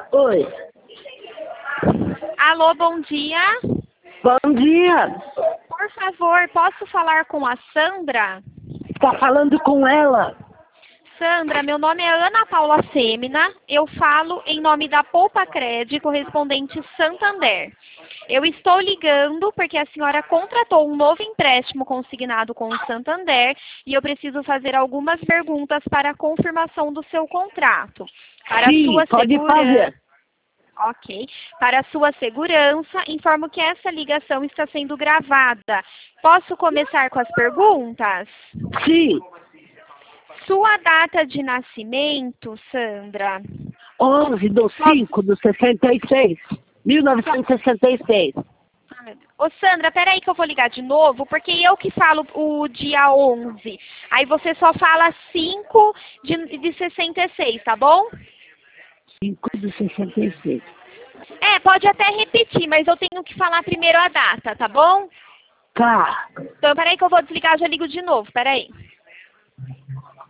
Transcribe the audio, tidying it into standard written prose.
Oi. Alô, bom dia. Bom dia. Por favor, posso falar com a Sandra? Tá falando com ela? Sandra, meu nome é Ana Paula Sêmina. Eu falo em nome da Poupa-Cred, correspondente Santander. Eu estou ligando porque a senhora contratou um novo empréstimo consignado com o Santander e eu preciso fazer algumas perguntas para a confirmação do seu contrato. Para Sim, sua pode segurança. fazer. Ok. Para sua segurança, informo que essa ligação está sendo gravada. Posso começar com as perguntas? Sim. Sua data de nascimento, Sandra? 11/5/66. 1966. Ô, Sandra, peraí que eu vou ligar de novo, porque eu que falo o dia 11. Aí você só fala 5 de 66, tá bom? 5/66. É, pode até repetir, mas eu tenho que falar primeiro a data, tá bom? Tá. Então, peraí que eu vou desligar, já ligo de novo, peraí.